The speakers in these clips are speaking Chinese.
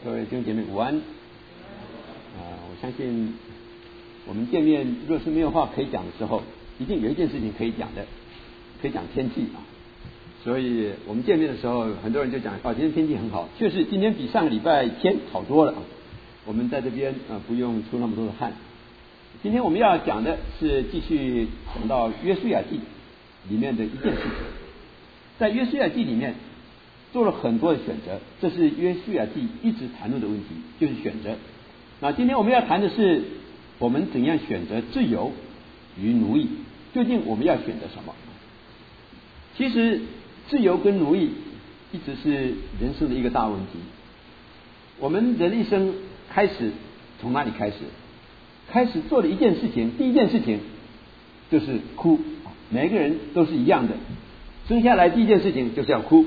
各位弟兄姐妹午安。我相信我们见面若是没有话可以讲的时候，一定有一件事情可以讲的，可以讲天气啊。所以我们见面的时候，很多人就讲今天天气很好，确实今天比上个礼拜天好多了啊。我们在这边不用出那么多的汗。今天我们要讲的是继续讲到约书亚记里面的一件事情，在约书亚记里面做了很多的选择，这是约书亚记一直谈论的问题，就是选择。那今天我们要谈的是我们怎样选择自由与奴役，究竟我们要选择什么？其实自由跟奴役一直是人生的一个大问题。我们人一生开始从哪里开始？开始做的一件事情，第一件事情就是哭。每个人都是一样的，生下来第一件事情就是要哭，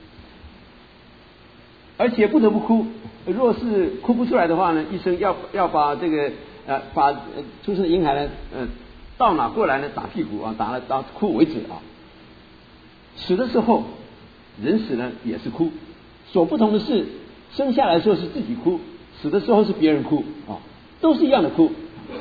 而且不得不哭。若是哭不出来的话呢，医生要把这个把出生的婴孩呢到哪过来呢打屁股啊，打到哭为止啊。死的时候人死呢也是哭，所不同的是生下来的时候是自己哭，死的时候是别人哭啊，都是一样的哭。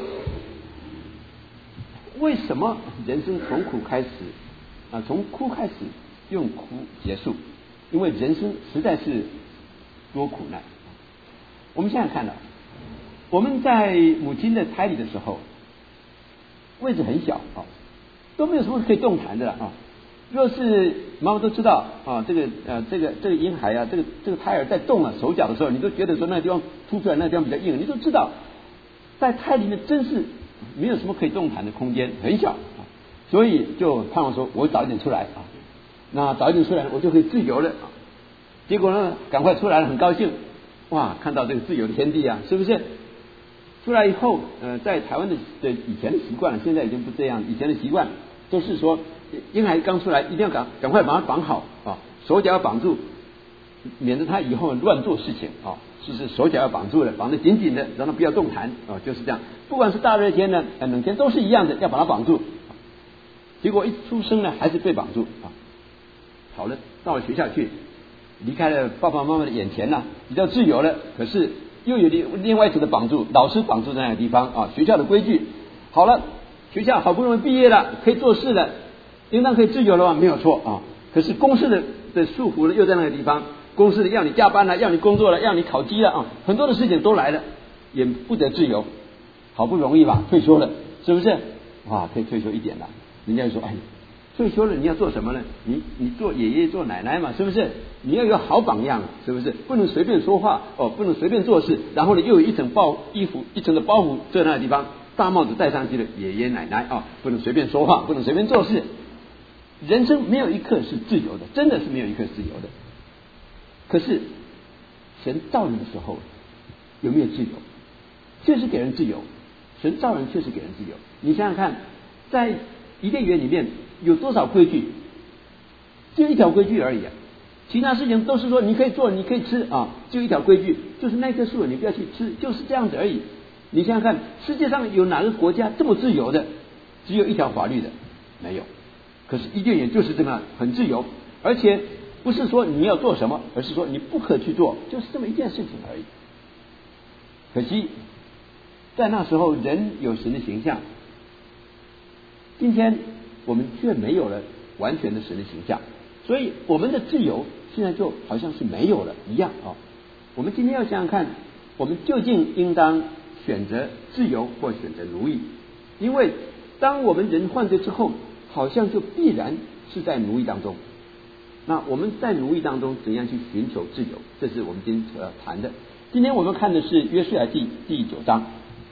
为什么人生从苦开始从哭开始，用哭结束？因为人生实在是多苦难。我们现在看到，我们在母亲的胎里的时候，位置很小都没有什么可以动弹的啊。若是妈妈都知道这个婴孩这个胎儿在动手脚的时候，你都觉得说那个地方凸出来，那个地方比较硬，你都知道在胎里面真是没有什么可以动弹的空间，很小所以就盼望说我早一点出来那早一点出来我就可以自由了结果呢赶快出来了，很高兴，哇，看到这个自由的天地啊，是不是？出来以后在台湾的以前的习惯了，现在已经不这样。以前的习惯都是说婴孩刚出来一定要赶快把它绑好手脚要绑住，免得他以后乱做事情就是手脚要绑住了，绑得紧紧的，让他不要动弹就是这样。不管是大热天呢冷天都是一样的，要把它绑住。结果一出生呢还是被绑住好了，到了学校去，离开了爸爸妈妈的眼前比较自由了，可是又有另外一层的绑住，老师绑住在那个地方学校的规矩。好了，学校好不容易毕业了，可以做事了，应当可以自由了吧？没有错可是公司的束缚又在那个地方，公司的要你加班了，要你工作了，要你考绩了很多的事情都来了，也不得自由。好不容易吧退休了，是不是？可以退休一点了。人家就说退休了你要做什么呢？你做爷爷做奶奶嘛，是不是？你要有好榜样，是不是？不能随便说话不能随便做事，然后呢又有一层衣服一层的包袱在那个地方，大帽子戴上去了，爷爷奶奶不能随便说话，不能随便做事。人生没有一刻是自由的，真的是没有一刻是自由的。可是神造人的时候有没有自由？确实给人自由，神造人确实给人自由。你想想看，在伊甸园里面有多少规矩？就一条规矩而已其他事情都是说你可以做你可以吃就一条规矩，就是那棵树你不要去吃，就是这样子而已。你想想看，世界上有哪个国家这么自由的？只有一条法律的没有。可是伊甸园就是这么很自由，而且不是说你要做什么，而是说你不可去做，就是这么一件事情而已。可惜在那时候人有神的形象，今天我们却没有了完全的神的形象，所以我们的自由现在就好像是没有了一样我们今天要想想看，我们究竟应当选择自由或选择奴役？因为当我们人犯罪之后，好像就必然是在奴役当中。那我们在奴役当中怎样去寻求自由？这是我们今天要谈的。今天我们看的是约书亚记第9章。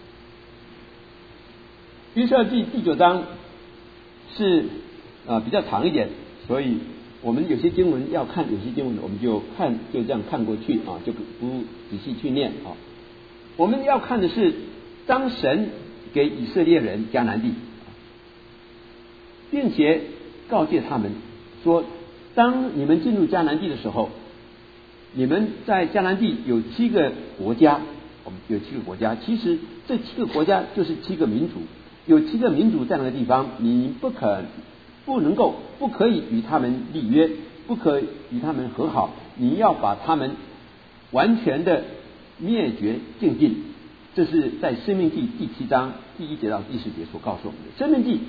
约书亚记第9章是比较长一点，所以我们有些经文要看，有些经文我们就这样看过去就不仔细去念我们要看的是当神给以色列人迦南地，并且告诫他们说，当你们进入迦南地的时候，你们在迦南地有7个国家，有7个国家，其实这7个国家就是7个民族，有7个民族在那个地方，你不可以与他们立约，不可以与他们和好，你要把他们完全的灭绝净尽。这是在申命记第7章第1节到第10节所告诉我们的。申命记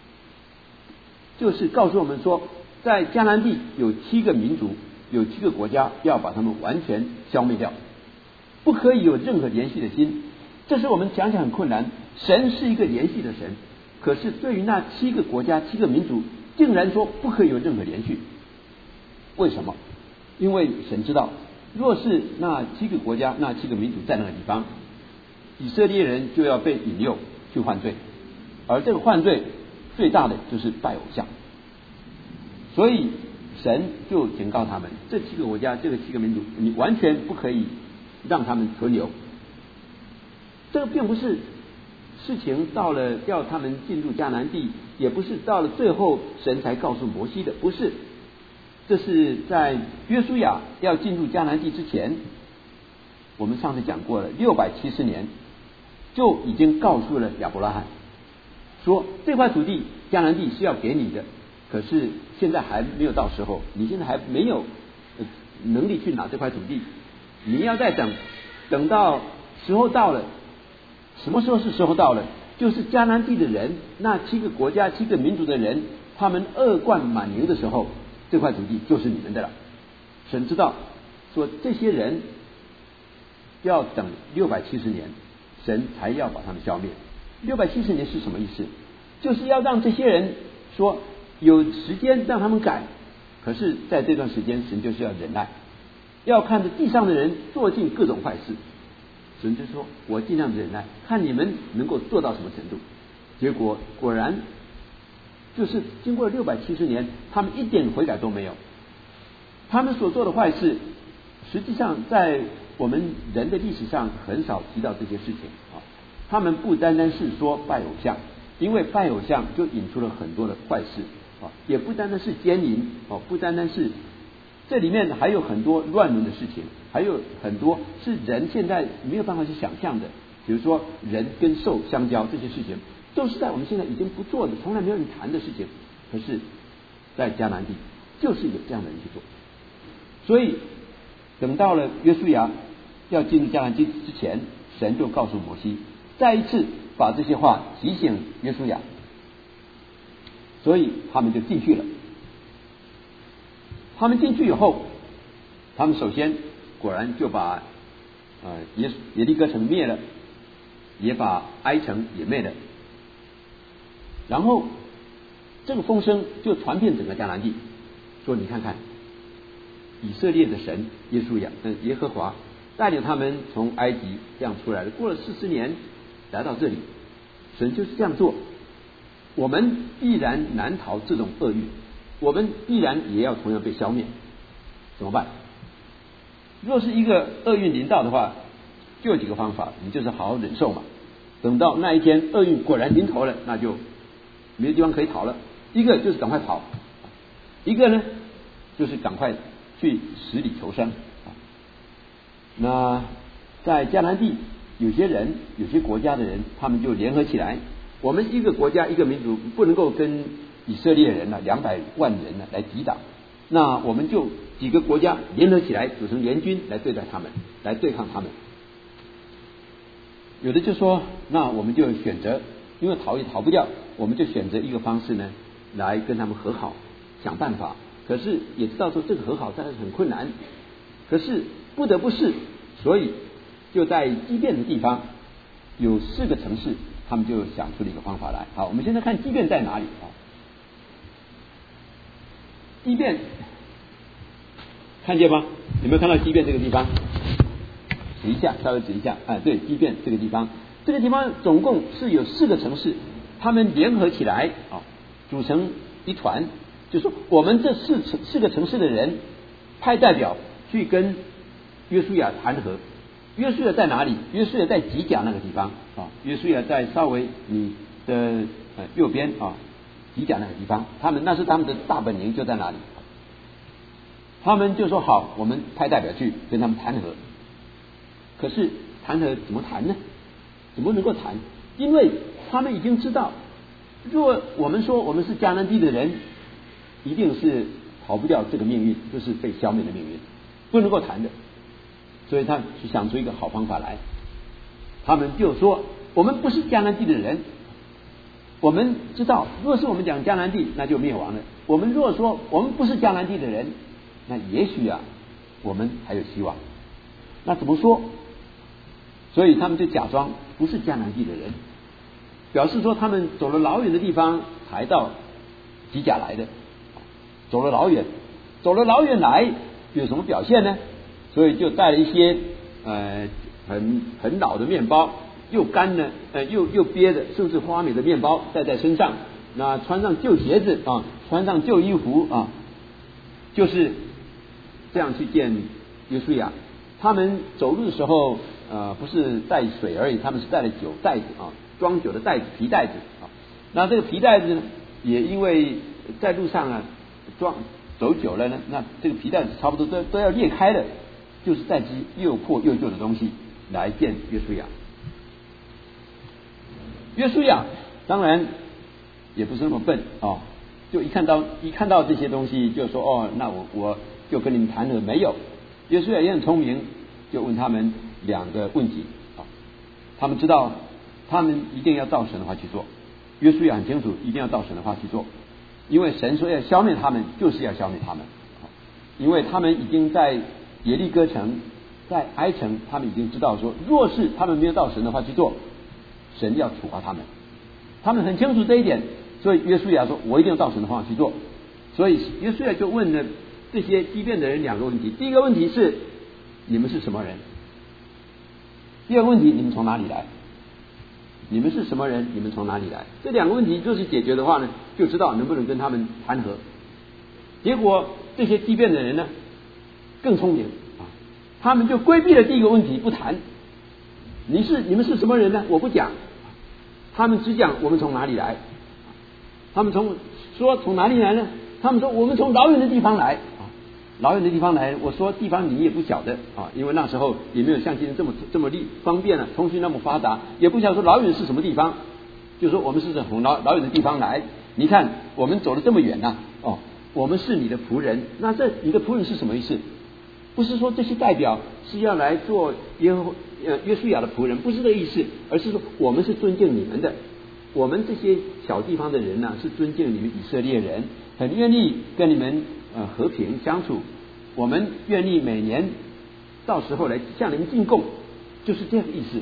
就是告诉我们说，在迦南地有7个民族，有7个国家，要把他们完全消灭掉，不可以有任何联系的心。这是我们讲起来很困难，神是一个联系的神，可是对于那7个国家7个民族竟然说不可以有任何联系。为什么？因为神知道，若是那7个国家那7个民族在那个地方，以色列人就要被引诱去犯罪，而这个犯罪最大的就是拜偶像。所以神就警告他们，这7个国家这个7个民族，你完全不可以让他们存留。这个并不是事情到了要他们进入迦南地，也不是到了最后神才告诉摩西的，不是。这是在约书亚要进入迦南地之前，我们上次讲过了，670年就已经告诉了亚伯拉罕说，这块土地迦南地是要给你的，可是现在还没有到时候，你现在还没有能力去拿这块土地，你要再等到时候到了。什么时候是时候到了？就是迦南地的人，那7个国家7个民族的人，他们恶贯满盈的时候，这块土地就是你们的了。神知道说这些人要等670年，神才要把他们消灭。670年是什么意思？就是要让这些人说有时间让他们改，可是在这段时间神就是要忍耐，要看着地上的人做尽各种坏事。神就说我尽量忍耐，看你们能够做到什么程度。结果果然就是经过670年，他们一点悔改都没有。他们所做的坏事实际上在我们人的历史上很少提到这些事情啊。他们不单单是说拜偶像，因为拜偶像就引出了很多的坏事啊，也不单单是奸淫哦，不单单是，这里面还有很多乱伦的事情，还有很多是人现在没有办法去想象的，比如说人跟兽相交，这些事情都是在我们现在已经不做的，从来没有人谈的事情，可是在迦南地就是有这样的人去做。所以等到了约书亚要进入迦南地之前，神就告诉摩西，再一次把这些话提醒约书亚，所以他们就进去了。他们进去以后，他们首先果然就把耶利哥城灭了，也把埃城也灭了，然后这个风声就传遍整个迦南地，说你看看以色列的神耶和华带领他们从埃及这样出来的，过了40年来到这里，神就是这样做，我们必然难逃这种厄运，我们必然也要同样被消灭，怎么办？若是一个厄运临到的话，就有几个方法，你就是好好忍受嘛。等到那一天厄运果然临头了，那就没有地方可以逃了。一个就是赶快跑，一个呢就是赶快去死里求生。那在迦南地，有些人有些国家的人，他们就联合起来，我们一个国家一个民族不能够跟以色列人200万人来抵挡，那我们就几个国家联合起来组成联军来对待他们，来对抗他们。有的就说，那我们就选择，因为逃也逃不掉，我们就选择一个方式呢来跟他们和好，想办法。可是也知道说这个和好当然是很困难，可是不得不是，所以就在基遍的地方有4个城市，他们就想出了一个方法来。好，我们现在看基遍在哪里啊？基遍看见吗？有没有看到基遍这个地方？指一下，稍微指一下。对，基遍这个地方，这个地方总共是有4个城市，他们联合起来组成一团，就说我们这4个城市的人派代表去跟约书亚谈和。约书亚在哪里？约书亚在吉甲那个地方啊。约书亚在稍微你的右边吉甲那个地方，那是他们的大本营就在哪里。他们就说好，我们派代表去跟他们谈和。可是谈和怎么谈呢？怎么能够谈？因为他们已经知道，若我们说我们是迦南地的人，一定是逃不掉这个命运，就是被消灭的命运，不能够谈的。 所以他就想出一个好方法来。他们就说，我们不是迦南地的人，我们知道，若是我们讲迦南地，那就灭亡了。我们若说我们不是迦南地的人，那也许我们还有希望。那怎么说？所以他们就假装不是迦南地的人，表示说他们走了老远的地方才到吉甲来的，走了老远来有什么表现呢？所以就带了一些很老的面包，又干的又憋的，甚至花美的面包带在身上，那穿上旧鞋子穿上旧衣服就是这样去见约书亚。他们走路的时候不是带水而已，他们是带了酒袋子装酒的袋子，皮袋子那这个皮袋子呢，也因为在路上走久了呢，那这个皮袋子差不多都要裂开了，就是带着又破又旧的东西来见约书亚。约书亚当然也不是那么笨就一看到这些东西就说那我就跟你们谈了没有。约书亚也很聪明，就问他们2个问题他们知道他们一定要照神的话去做。约书亚很清楚一定要照神的话去做，因为神说要消灭他们，就是要消灭他们因为他们已经在耶利哥城，在埃城，他们已经知道说，若是他们没有照神的话去做，神要处罚他们。他们很清楚这一点，所以约书亚说我一定要照神的话去做。所以约书亚就问了这些激辩的人2个问题。第一个问题是你们是什么人？第二个问题你们从哪里来？你们是什么人？你们从哪里来？这2个问题就是解决的话呢，就知道能不能跟他们谈和。结果这些激辩的人呢更聪明他们就规避了第一个问题不谈。你们是什么人呢？我不讲，他们只讲我们从哪里来。他们说从哪里来呢？他们说我们从老远的地方来老远的地方来。我说地方你也不晓得因为那时候也没有像今天这么方便了，通讯那么发达，也不晓得说老远是什么地方，就说我们是从老远的地方来。你看我们走了这么远我们是你的仆人。那你的仆人是什么意思？不是说这些代表是要来做约书亚的仆人，不是这个意思，而是说我们是尊敬你们的。我们这些小地方的人是尊敬你们以色列人，很愿意跟你们和平相处，我们愿意每年到时候来向你们进贡，就是这样的意思。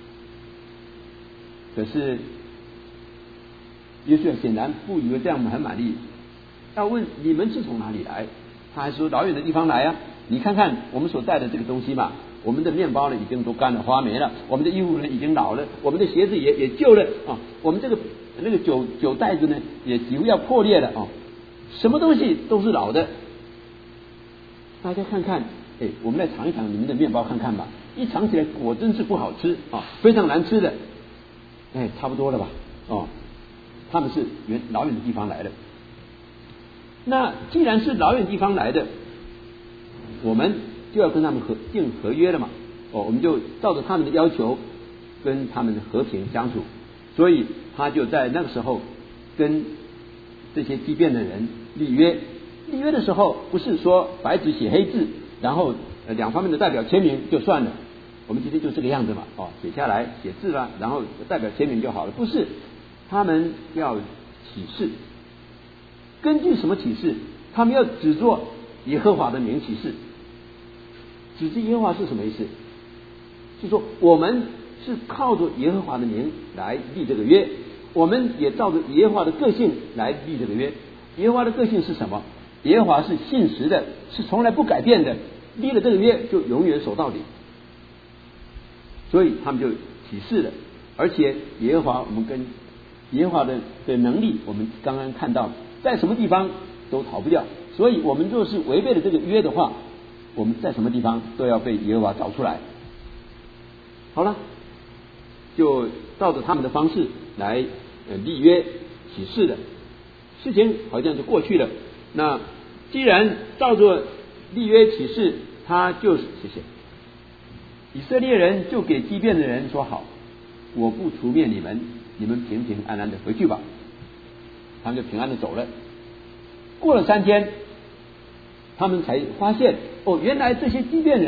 可是约书亚显然不以为这样很满意，要问你们是从哪里来？他还说老远的地方来你看看我们所带的这个东西嘛，我们的面包呢已经都干了花没了，我们的衣服呢已经老了，我们的鞋子也旧了我们那个酒袋子呢也几乎要破裂了什么东西都是老的。大家看看我们来尝一尝你们的面包看看吧，一尝起来果真是不好吃非常难吃的差不多了吧他们是老远的地方来的。那既然是老远地方来的，我们就要跟他们订合约了嘛我们就照着他们的要求跟他们和平相处。所以他就在那个时候跟这些激辩的人立约。立约的时候不是说白纸写黑字，然后2方面的代表签名就算了，我们今天就这个样子嘛写下来写字啦，然后代表签名就好了。不是，他们要起誓。根据什么起誓？他们要指着耶和华的名起誓。指着耶和华是什么意思？是说我们是靠着耶和华的名来立这个约，我们也照着耶和华的个性来立这个约。耶和华的个性是什么？耶和华是信实的，是从来不改变的，立了这个约就永远守到底。所以他们就起誓了。而且耶和华，我们跟耶和华的能力，我们刚刚看到在什么地方都逃不掉。所以我们若是违背了这个约的话，我们在什么地方都要被耶和华找出来。好了，就照着他们的方式来立约起誓的事情好像就过去了。那既然照着立约起誓，他就是谢谢以色列人就给激辩的人说好，我不除灭你们，你们平平安安的回去吧。他们就平安的走了。过了3天，他们才发现原来这些激辩人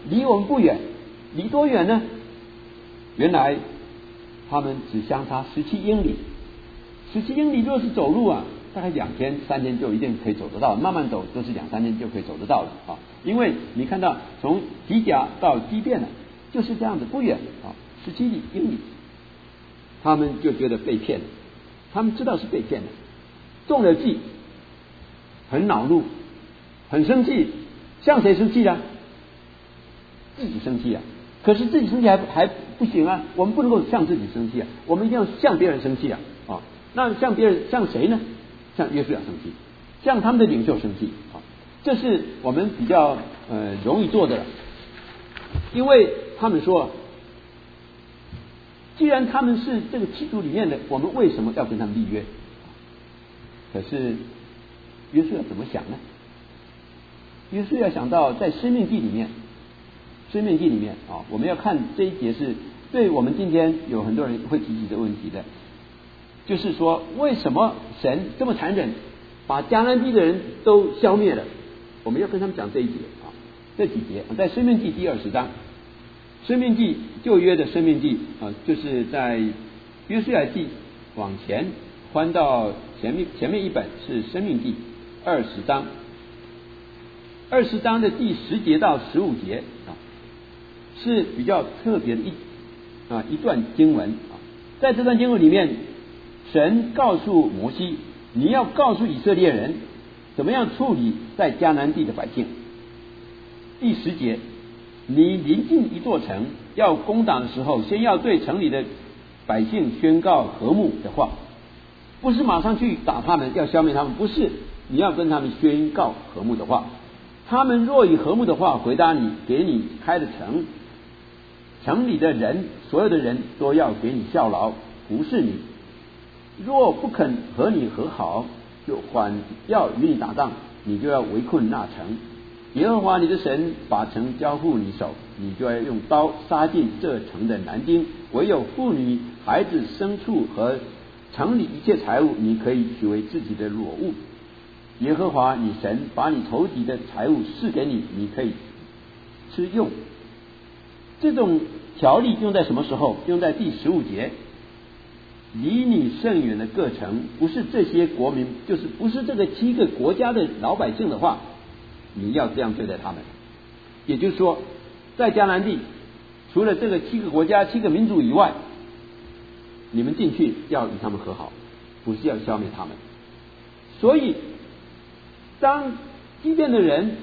离我们不远，离多远呢？原来他们只相差17英里，17英里若是走路啊，大概2天3天就一定可以走得到，慢慢走都是2、3天就可以走得到了啊。因为你看到从吉甲到基遍呢，就是这样子，不远啊，17英里。他们就觉得被骗了，他们知道是被骗的，中了计，很恼怒，很生气。向谁生气呢？自己生气啊！可是自己生气还不行啊，我们不能够向自己生气啊，我们一定要向别人生气啊！啊，那向别人向谁呢？向约书亚生气，向他们的领袖生气啊！这是我们比较容易做的了，因为他们说，既然他们是这个七族里面的，我们为什么要跟他们立约？可是约书亚怎么想呢？约书亚想到在申命记里面啊，我们要看这一节是对我们今天有很多人会提起这个问题的，就是说为什么神这么残忍，把迦南地的人都消灭了？我们要跟他们讲这一节啊，这几节在申命记第20章，申命记旧约的申命记啊，就是在约书亚记往前翻到前面一本是申命记20章。20章的第10节到15节啊，是比较特别的一段经文啊。在这段经文里面，神告诉摩西，你要告诉以色列人怎么样处理在迦南地的百姓。第10节，你临近一座城要攻打的时候，先要对城里的百姓宣告和睦的话，不是马上去打他们，要消灭他们，不是，你要跟他们宣告和睦的话。他们若以和睦的话回答你，给你开的城，城里的人，所有的人都要给你效劳，服侍你。若不肯和你和好，就反要与你打仗，你就要围困那城。耶和华你的神把城交付你手，你就要用刀杀尽这城的男丁，唯有妇女、孩子、牲畜和城里一切财物，你可以取为自己的裸物。耶和华你神把你仇敌的财物赐给你，你可以吃用。这种条例用在什么时候？用在第15节，离你甚远的各城，不是这些国民，就是不是这个7个国家的老百姓的话，你要这样对待他们。也就是说，在迦南地，除了这个7个国家、7个民族以外，你们进去要与他们和好，不是要消灭他们。所以当基遍的人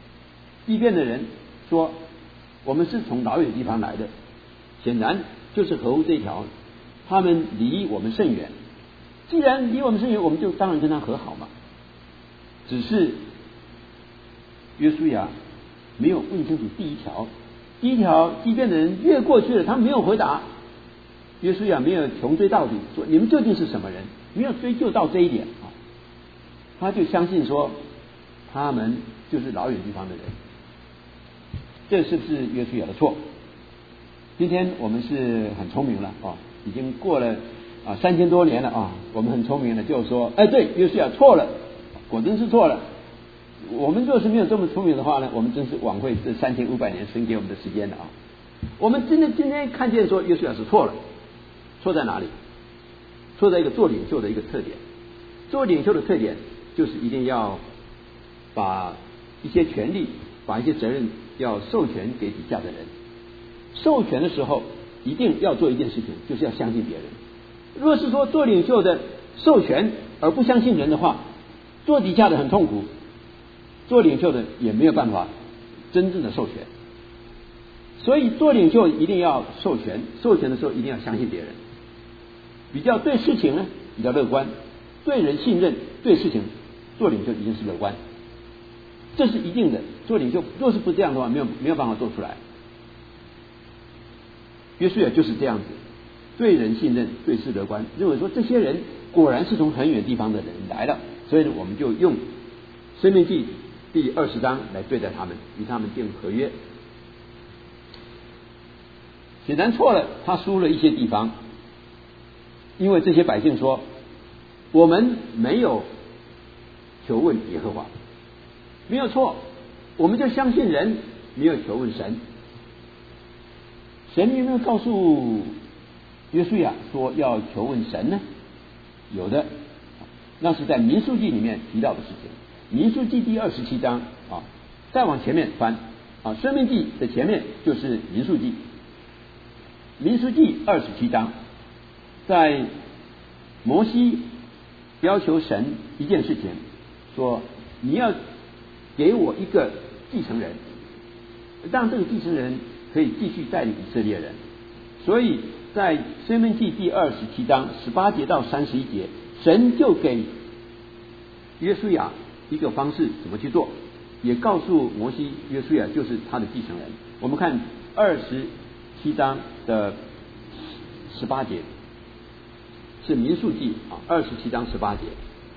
说我们是从老远地方来的，显然就是合乎这一条，他们离我们甚远。既然离我们甚远，我们就当然跟他和好嘛。只是约书亚没有问清楚第一条，基遍的人越过去了，他没有回答。约书亚没有穷追到底，说你们究竟是什么人，没有追究到这一点啊，他就相信说他们就是老远地方的人。这是不是约书亚的错？今天我们是很聪明了啊，已经过了3000多年了啊，我们很聪明了，就是说，对，约书亚错了，果真是错了。我们若是没有这么聪明的话呢，我们真是枉费这3500年神给我们的时间了啊。我们真的今天看见说约书亚是错了，错在哪里？错在一个做领袖的一个特点。做领袖的特点就是一定要把一些权利、把一些责任要授权给底下的人。授权的时候一定要做一件事情，就是要相信别人。若是说做领袖的授权而不相信人的话，做底下的很痛苦，做领袖的也没有办法真正的授权。所以做领袖一定要授权，授权的时候一定要相信别人。比较对事情呢比较乐观，对人信任，对事情做领袖一定是乐观，这是一定的。做领袖若是不这样的话，没有办法做出来。约书亚就是这样子，对人信任，对事乐观，认为说这些人果然是从很远地方的人来了，所以我们就用申命记第20章来对待他们，与他们订合约。显然错了，他输了一些地方，因为这些百姓说我们没有求问耶和华，没有错，我们就相信人，没有求问神。 神有没有告诉约书亚说要求问神呢？有的，那是在民数记里面提到的事情。民数记第27章啊，再往前面翻啊，申命记的前面就是民数记。民数记27章，在摩西要求神一件事情，说你要给我一个继承人，让这个继承人可以继续带领以色列人。所以在申命记第27章18节到31节，神就给约书亚一个方式怎么去做，也告诉摩西约书亚就是他的继承人。我们看27章的18节，是民数记27章18节。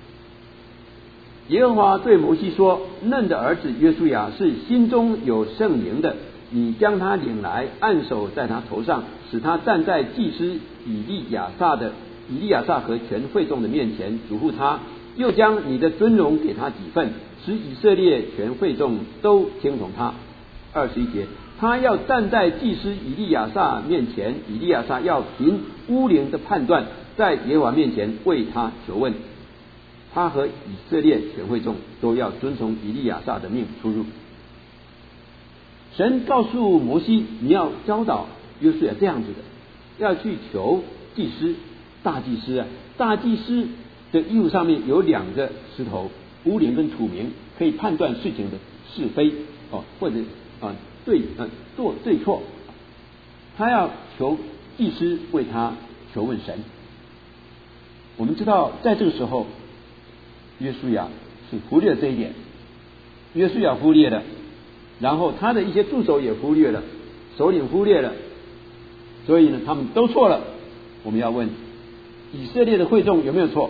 耶和华对摩西说：嫩的儿子约书亚是心中有圣灵的，你将他领来，按手在他头上，使他站在祭司以利亚撒和全会众的面前，嘱咐他，又将你的尊荣给他几份，使以色列全会众都听从他。21节，他要站在祭司以利亚撒面前，以利亚撒要凭乌灵的判断，在耶和华面前为他求问。他和以色列全会众都要遵从以利亚撒的命出入。神告诉摩西，你要教导约书亚这样子的，要去求祭司，大祭司啊，大祭司的衣服上面有2个石头，乌灵跟土明，可以判断事情的是非或者做对错。他要求祭司为他求问神。我们知道在这个时候约书亚是忽略这一点，约书亚忽略了，然后他的一些助手也忽略了，首领忽略了，所以呢他们都错了。我们要问以色列的会众有没有错？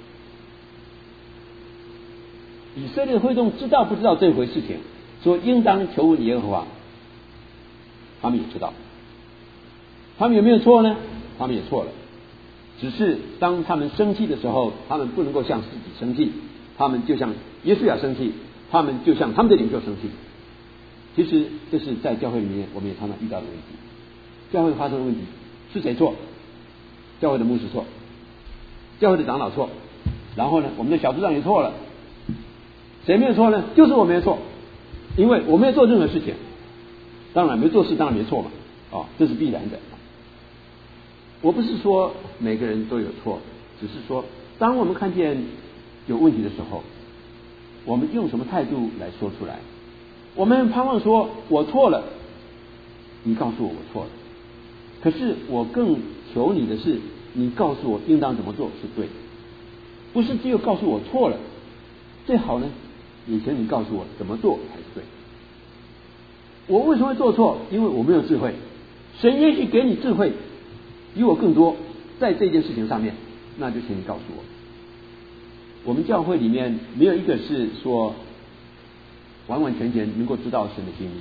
以色列的会众知道不知道这回事情，说应当求问耶和华，他们也知道。他们有没有错呢？他们也错了，只是当他们生气的时候，他们不能够向自己生气，他们就像耶稣亚生气，他们就像他们的领袖生气。其实这是在教会里面我们也常常遇到的问题。教会发生的问题是谁错？教会的牧师错，教会的长老错，然后呢我们的小组长也错了。谁没有错呢？就是我没有错，因为我没有做任何事情。当然没做事当然没错嘛，这是必然的。我不是说每个人都有错，只是说当我们看见有问题的时候，我们用什么态度来说出来？我们盼望说我错了，你告诉我错了，可是我更求你的是，你告诉我应当怎么做是对的，不是只有告诉我错了，最好呢也请你告诉我怎么做才是对。我为什么会做错？因为我没有智慧，神也许给你智慧比我更多，在这件事情上面，那就请你告诉我。我们教会里面没有一个是说完完全全能够知道神的心意，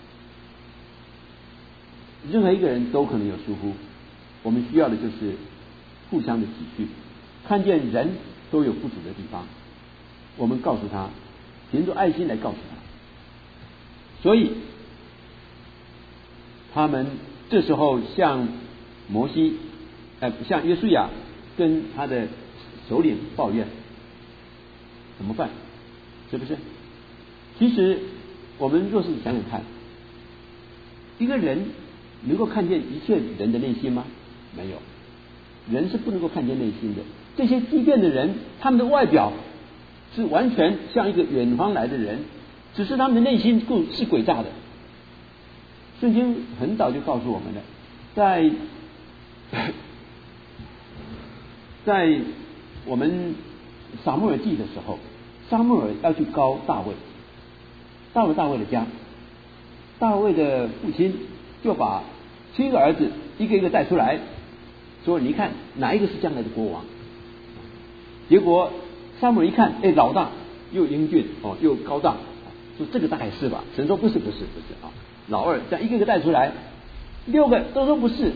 任何一个人都可能有疏忽。我们需要的就是互相的体恤，看见人都有不足的地方，我们告诉他，凭着爱心来告诉他。所以他们这时候向摩西向约书亚跟他的首领抱怨，怎么办？是不是？其实我们若是想想看，一个人能够看见一切人的内心吗？没有，人是不能够看见内心的。这些畸变的人，他们的外表是完全像一个远方来的人，只是他们的内心是诡诈的。圣经很早就告诉我们了，在我们撒母耳记的时候，撒母耳要去膏大卫，到了大卫的家，大卫的父亲就把7个儿子一个一个带出来，说你看哪一个是将来的国王。结果撒母耳一看，老大又英俊又高大，说这个大概是吧。神说不是老二这样一个一个带出来，6个都说不是。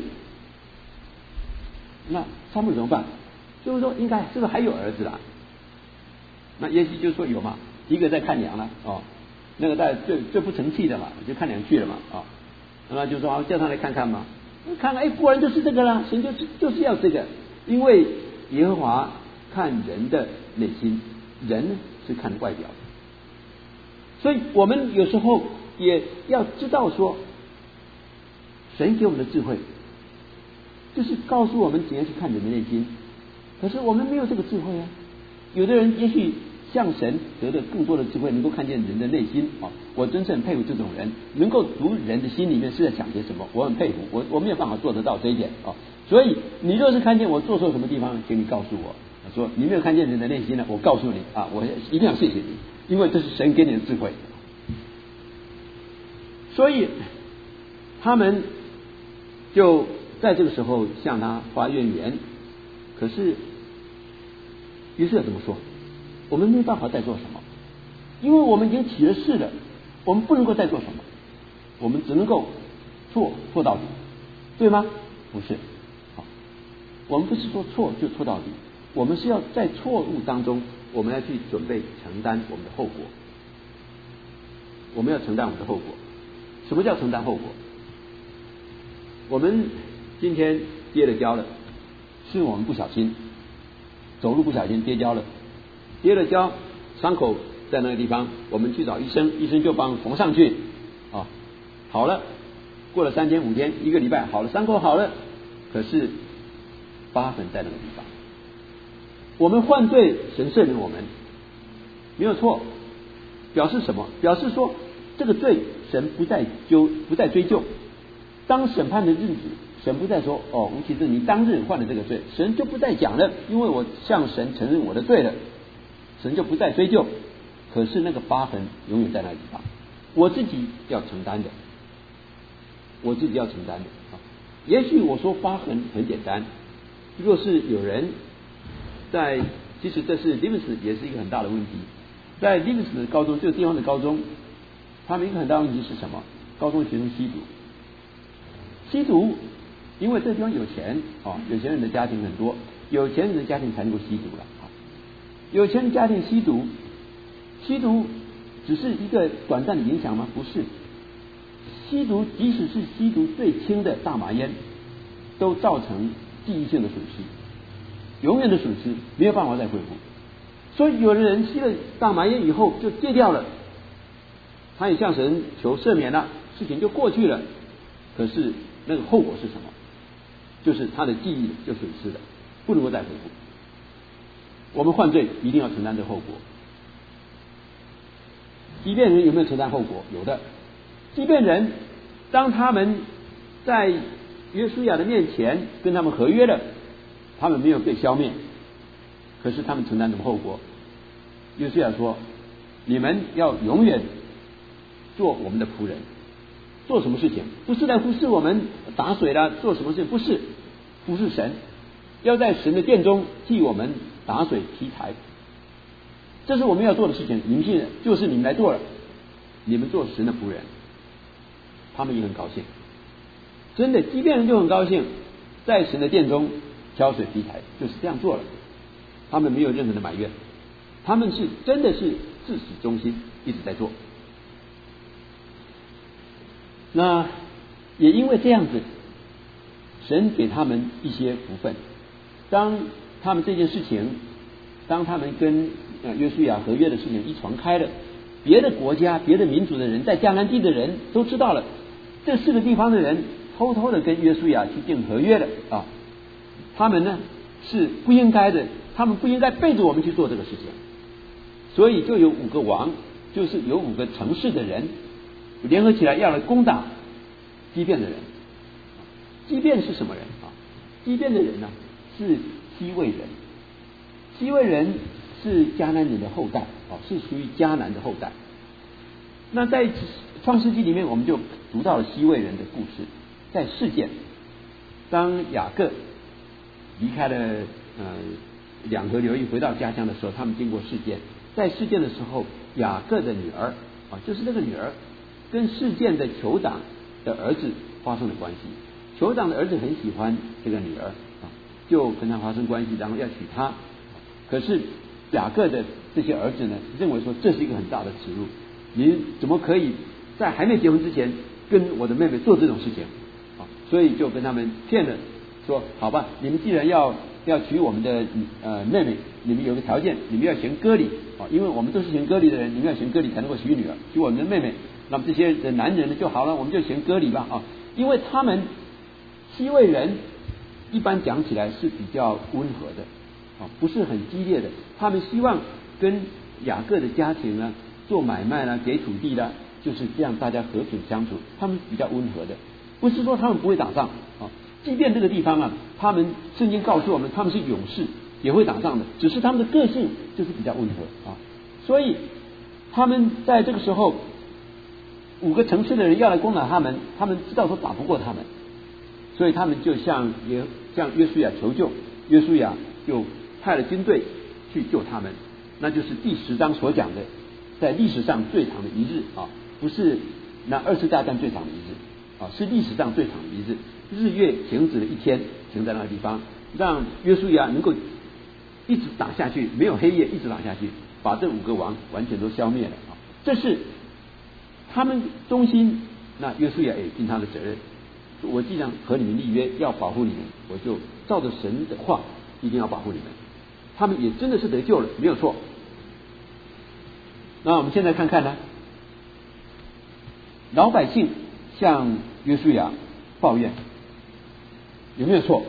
那撒母耳怎么办？就是说应该是不是还有儿子啦？那耶西就说有嘛，一个在看羊了那个在最不成器的嘛，就看羊去了嘛那就说叫他来看看嘛。 看看，果然就是这个啦，神就是要这个，因为耶和华看人的内心，人是看外表的，所以我们有时候也要知道说，神给我们的智慧，就是告诉我们怎样去看人的内心，可是我们没有这个智慧啊。有的人也许向神得了更多的智慧，能够看见人的内心啊，我真正很佩服这种人，能够读人的心里面是在想些什么，我很佩服，我没有办法做得到这一点啊。所以你若是看见我做错什么地方，请你告诉我，说你没有看见人的内心呢，我告诉你啊，我一定要谢谢你，因为这是神给你的智慧。所以他们就在这个时候向他发怨言，可是于是要怎么说？我们没有办法再做什么，因为我们已经起了誓了，我们不能够再做什么，我们只能够错到底，对吗？不是，我们不是说错就错到底，我们是要在错误当中，我们要去准备承担我们的后果，我们要承担我们的后果。什么叫承担后果？我们今天跌了跤了，是我们不小心走路不小心跌跤了，跌了跤，伤口在那个地方，我们去找医生，医生就帮缝上去啊，好了，过了3天5天1个礼拜好了，伤口好了，可是疤痕在那个地方。我们犯罪，神赦免我们，没有错，表示什么？表示说这个罪神不再追究，当审判的日子，神不再说吴其正你当日犯了这个罪，神就不再讲了，因为我向神承认我的罪了，神就不再追究。可是那个疤痕永远在那个地方，我自己要承担的，我自己要承担的。也许我说疤痕很简单，若是有人其实这是利文斯也是一个很大的问题，在利文斯的高中，这个地方的高中，他们一个很大的问题是什么？高中学生吸毒，因为这个地方有钱有钱人的家庭很多，有钱人的家庭才能够吸毒了。有钱的家庭吸毒只是一个短暂的影响吗？不是，吸毒即使是吸毒最轻的大麻烟，都造成记忆性的损失，永远的损失，没有办法再恢复。所以有的人吸了大麻烟以后就戒掉了，他也向神求赦免了，事情就过去了。可是那个后果是什么？就是他的记忆就损失了，不能够再恢复。我们犯罪一定要承担这后果。即便人有没有承担后果？有的。即便人当他们在约书亚的面前跟他们合约了，他们没有被消灭，可是他们承担什么后果？约书亚说：你们要永远做我们的仆人。做什么事情？不是来服侍我们打水啦，做什么事？不是，服侍神，要在神的殿中替我们打水劈柴，这是我们要做的事情。你们信任就是你们来做了，你们做神的仆人，他们也很高兴。真的，即便人就很高兴，在神的殿中挑水劈柴，就是这样做了。他们没有任何的埋怨，他们是真的是自始忠心，一直在做。那也因为这样子，神给他们一些福分。当他们这件事情，当他们跟约书亚合约的事情一传开了，别的国家、别的民族的人，在迦南地的人都知道了，这4个地方的人偷偷的跟约书亚去订合约了啊。他们呢是不应该的，他们不应该背着我们去做这个事情。所以就有5个王，就是有5个城市的人联合起来要来攻打基遍的人。基遍是什么人啊？基遍的人呢是西魏人。西魏人是迦南人的后代是属于迦南的后代。那在创世纪里面，我们就读到了西魏人的故事。在事件，当雅各离开了两河流域回到家乡的时候，他们经过事件。在事件的时候，雅各的女儿就是那个女儿跟事件的酋长的儿子发生了关系。酋长的儿子很喜欢这个女儿就跟他发生关系，然后要娶她。可是雅各的这些儿子呢，认为说这是一个很大的耻辱，你怎么可以在还没结婚之前跟我的妹妹做这种事情所以就跟他们骗了，说好吧，你们既然要娶我们的妹妹，你们有个条件，你们要行割礼啊，因为我们都是行割礼的人，你们要行割礼才能够娶女儿，娶我们的妹妹。那么这些的男人呢就好了，我们就行割礼吧啊，因为他们西魏人一般讲起来是比较温和的啊，不是很激烈的，他们希望跟雅各的家庭呢做买卖啦，给土地啦，就是这样大家和平相处，他们比较温和的，不是说他们不会打仗啊，即便这个地方啊，他们圣经告诉我们他们是勇士，也会打仗的，只是他们的个性就是比较温和啊，所以他们在这个时候5个城市的人要来攻打他们，他们知道说打不过他们，所以他们就向约书亚求救，约书亚就派了军队去救他们，那就是第10章所讲的，在历史上最长的一日啊，不是那20大战最长的一日啊，是历史上最长的一日，日月停止了1天，停在那个地方，让约书亚能够一直打下去，没有黑夜，一直打下去，把这5个王完全都消灭了啊，这是他们忠心，那约书亚也尽他的责任。我既然和你们立约，要保护你们，我就照着神的话，一定要保护你们。他们也真的是得救了，没有错。那我们现在看看呢，老百姓向约书亚抱怨，有没有错？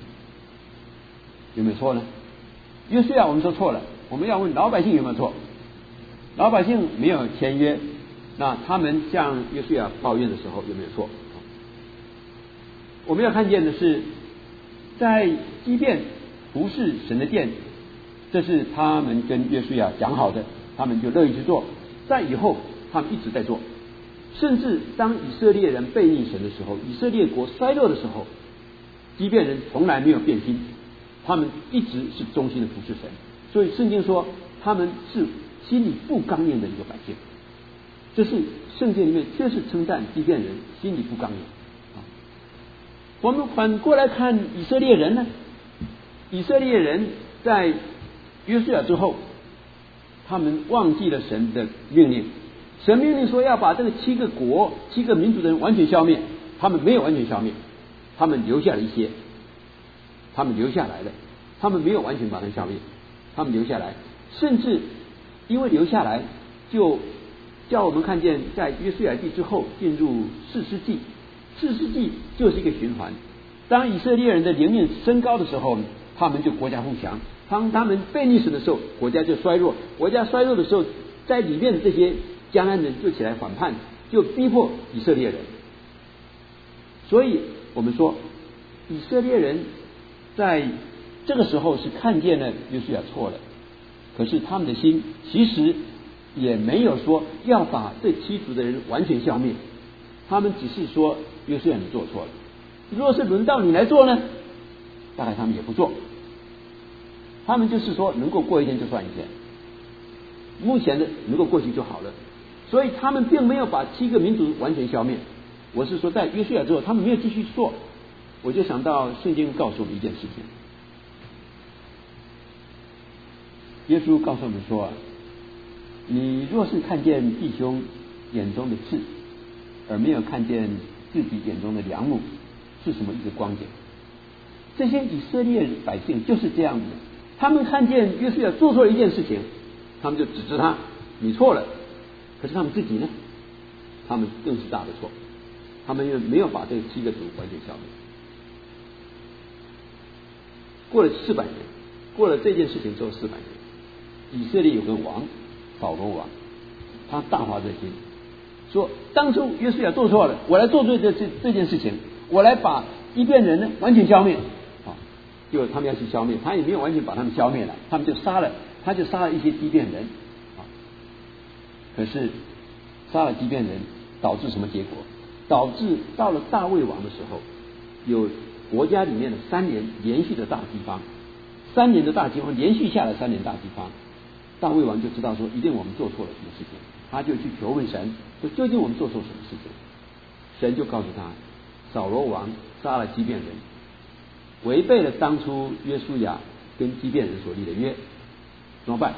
有没有错呢？约书亚我们说错了，我们要问老百姓有没有错？老百姓没有签约。那他们向约书亚抱怨的时候有没有错？我们要看见的是，在即便服侍神的殿，这是他们跟约书亚讲好的，他们就乐意去做，在以后他们一直在做，甚至当以色列人背逆神的时候，以色列国衰落的时候，即便人从来没有变心，他们一直是忠心的服侍神，所以圣经说他们是心里不刚硬的一个百姓。这是圣经里面确实称赞即便人心里不刚硬啊。我们反过来看以色列人呢，以色列人在约书亚之后，他们忘记了神的命令，神命令说要把这个7个国7个民族的人完全消灭，他们没有完全消灭，他们留下了一些，他们留下来了，他们没有完全把它消灭，他们留下来，甚至因为留下来就叫我们看见在约书亚记之后进入士师记，士师记就是一个循环，当以色列人的灵命升高的时候，他们就国家富强，当他们背逆神的时候，国家就衰弱，国家衰弱的时候，在里面的这些迦南人就起来反叛，就逼迫以色列人。所以我们说以色列人在这个时候是看见了约书亚错了，可是他们的心其实也没有说要把这7族的人完全消灭，他们只是说约书亚你做错了，若是轮到你来做呢，大概他们也不做，他们就是说能够过一天就算一天，目前的能够过去就好了，所以他们并没有把7个民族完全消灭。我是说在约书亚之后他们没有继续做，我就想到圣经告诉我们一件事情，耶稣告诉我们说，你若是看见弟兄眼中的刺，而没有看见自己眼中的梁木，是什么一个光景？这些以色列百姓就是这样子，他们看见约书亚做错了一件事情，他们就指责他，你错了。可是他们自己呢，他们更是大的错，他们又没有把这7个族完全消灭。过了400年，过了这件事情之后400年，以色列有个王扫罗王，他大发热心，说当初约书亚做错了，我来做对这件事情，我来把基遍人呢完全消灭啊！结果他们要去消灭，他也没有完全把他们消灭了，他就杀了一些基遍人啊。可是杀了基遍人，导致什么结果？导致到了大卫王的时候，有国家里面的3年连续的大饥荒，3年的大饥荒连续下来3年大饥荒。大卫王就知道说一定我们做错了什么事情，他就去求问神，说究竟我们做错什么事情？神就告诉他，扫罗王杀了基遍人，违背了当初约书亚跟基遍人所立的约，怎么办？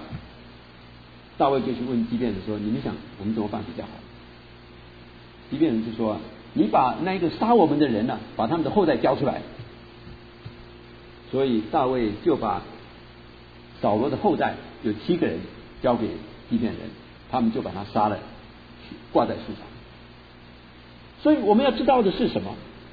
大卫就去问基遍人说，你们想我们怎么办比较好？基遍人就说， 你把那个杀我们的人呢，把他们的后代交出来。所以大卫就把扫罗的后代有7个人交给基遍人，他们就把他杀了，挂在树上。所以我们要知道的是什么？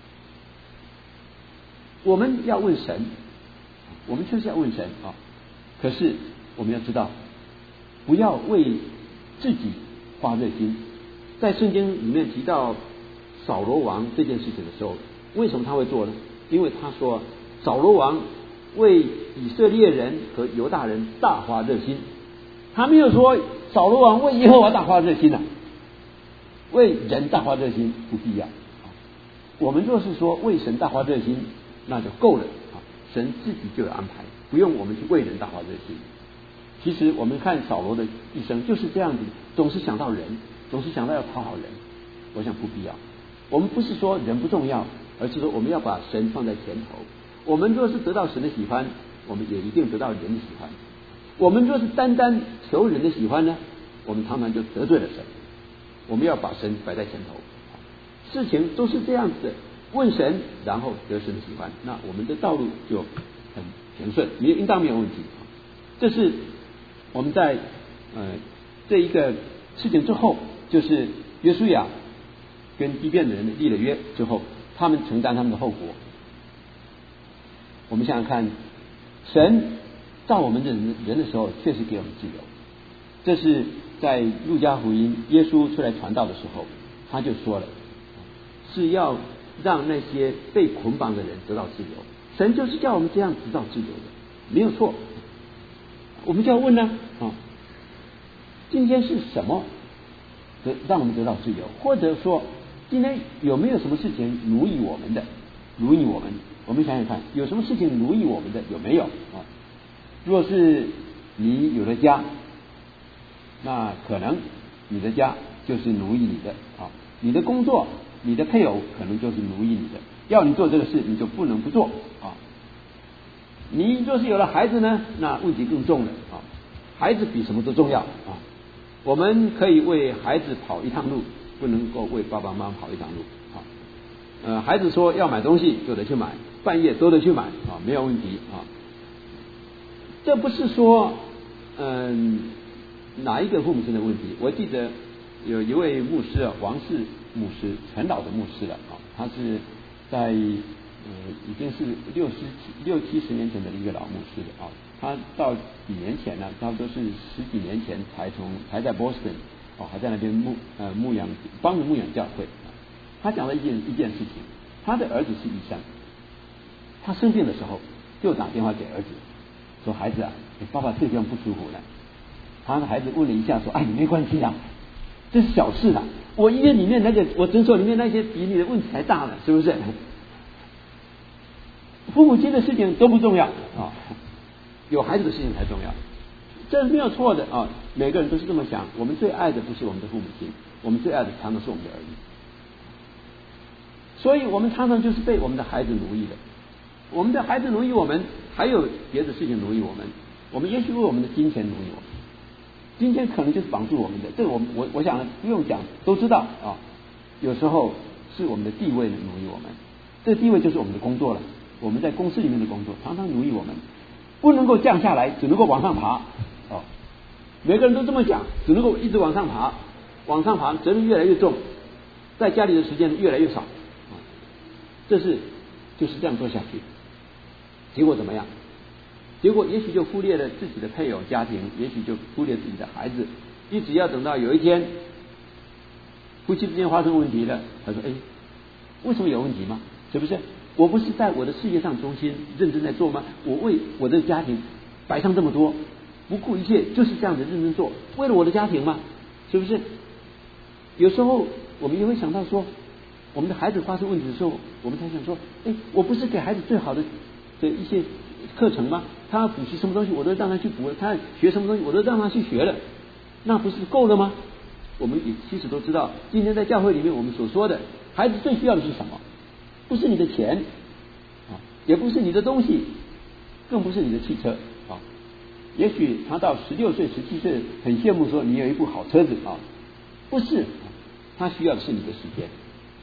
我们要问神，我们确实要问神啊。可是我们要知道，不要为自己发热心。在圣经里面提到扫罗王这件事情的时候，为什么他会做呢？因为他说扫罗王为以色列人和犹大人大发热心，他没有说扫罗王为耶和华大发热心啊，为人大发热心不必要。我们若是说为神大发热心，那就够了啊，神自己就有安排，不用我们去为人大发热心。其实我们看扫罗的一生就是这样子，总是想到人，总是想到要讨好人，我想不必要。我们不是说人不重要，而是说我们要把神放在前头。我们若是得到神的喜欢，我们也一定得到人的喜欢。我们若是单单求人的喜欢呢，我们常常就得罪了神。我们要把神摆在前头，事情都是这样子的，问神然后得神的喜欢，那我们的道路就很平顺，应当没有问题。这是我们在这一个事情之后，就是约书亚跟基遍的人立了约之后，他们承担他们的后果。我们想想看，神造我们人的时候，确实给我们自由。这是在路加福音耶稣出来传道的时候，他就说了，是要让那些被捆绑的人得到自由。神就是叫我们这样制造自由的，没有错。我们就要问呢，今天是什么让我们得到自由？或者说今天有没有什么事情奴役我们的？奴役我们，我们想想看，有什么事情奴役我们的？有没有啊？若是你有了家，那可能你的家就是奴役你的啊。你的工作，你的配偶可能就是奴役你的，要你做这个事，你就不能不做啊。你若是有了孩子呢，那问题更重了啊。孩子比什么都重要啊。我们可以为孩子跑一趟路，不能够为爸爸妈妈跑一趟路啊。孩子说要买东西就得去买，半夜都得去买啊，没有问题啊。这不是说哪一个父母亲的问题。我记得有一位牧师啊，王氏牧师，很老的牧师了啊，他是在已经是60、70年前的一个老牧师了啊。他到几年前呢，差不多是10几年前才在 Boston 还在那边牧养，帮着牧养教会。他讲了一件事情，他的儿子是医生，他生病的时候就打电话给儿子说：“孩子啊，你爸爸这地方不舒服了。”他的孩子问了一下说：“哎，你没关系啊，这是小事啦，我医院里面我诊所里面那些比你的问题还大了，是不是？”父母亲的事情都不重要啊，有孩子的事情才重要，这是没有错的啊。每个人都是这么想。我们最爱的不是我们的父母亲，我们最爱的常常是我们的儿女。所以我们常常就是被我们的孩子奴役的。我们的孩子奴役我们，还有别的事情奴役我们。我们也许为我们的金钱奴役我们，金钱可能就是绑住我们的。这个我想不用讲，都知道啊。有时候是我们的地位奴役我们，这个地位就是我们的工作了。我们在公司里面的工作常常奴役我们，不能够降下来，只能够往上爬。每个人都这么讲，只能够一直往上爬，往上爬，责任越来越重，在家里的时间越来越少。就是这样做下去，结果怎么样？结果也许就忽略了自己的配偶家庭，也许就忽略自己的孩子，一直要等到有一天夫妻之间发生问题了，他说：“哎，为什么有问题吗？是不是？我不是在我的事业上中心认真在做吗？我为我的家庭摆上这么多，不顾一切，就是这样子认真做，为了我的家庭嘛，是不是？”有时候我们也会想到说，我们的孩子发生问题的时候，我们才想说：“哎，我不是给孩子最好的一些课程吗？他要补习什么东西，我都让他去补了；他学什么东西，我都让他去学了，那不是够了吗？”我们也其实都知道，今天在教会里面我们所说的，孩子最需要的是什么？不是你的钱啊，也不是你的东西，更不是你的汽车啊。也许他到16岁、17岁，很羡慕说你有一部好车子啊，不是，他需要的是你的时间。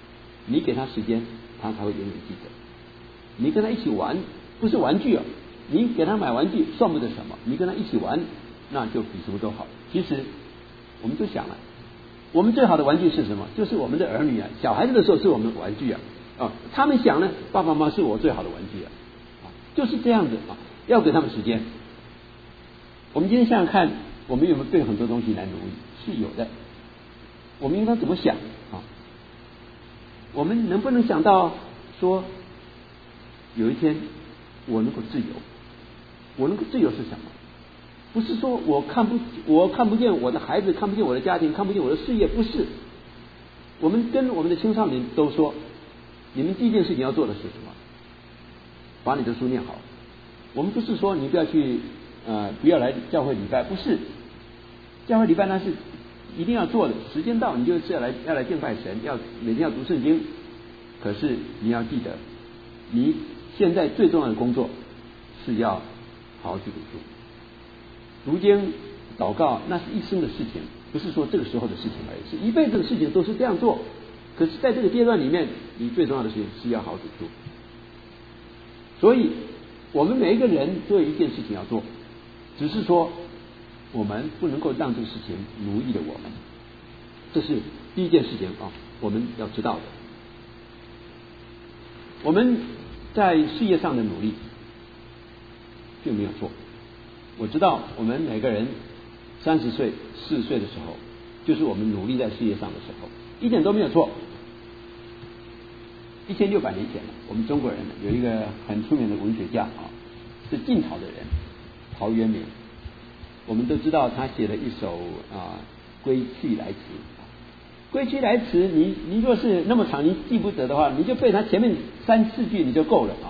你给他时间，他才会永远记得。你跟他一起玩，不是玩具你给他买玩具算不得什么，你跟他一起玩，那就比什么都好。其实我们就想了，我们最好的玩具是什么？就是我们的儿女小孩子的时候是我们的玩具他们想呢，爸爸妈妈是我最好的玩具就是这样子要给他们时间。我们今天想想看，我们有没有对很多东西来奴役？是有的。我们应该怎么想我们能不能想到说，有一天我能够自由？我能够自由是什么？不是说我看不见我的孩子，看不见我的家庭，看不见我的事业，不是。我们跟我们的青少年都说，你们第一件事情要做的是什么？把你的书念好。我们不是说你不要去不要来教会礼拜，不是。教会礼拜那是一定要做的，时间到你就是要来敬拜神，每天要读圣经。可是你要记得，你现在最重要的工作是要好好去读书。读经祷告那是一生的事情，不是说这个时候的事情而已，是一辈子的事情，都是这样做。可是在这个阶段里面，你最重要的事情是要好好读书。所以我们每一个人都有一件事情要做，只是说我们不能够让这个事情奴役了我们。这是第一件事情我们要知道的。我们在事业上的努力并没有错。我知道我们每个人30岁、40岁的时候，就是我们努力在事业上的时候，一点都没有错。1600年前我们中国人有一个很出名的文学家是晋朝的人陶渊明。我们都知道他写了一首归去来辞。归去来辞，你若是那么长你记不得的话，你就背他前面3、4句你就够了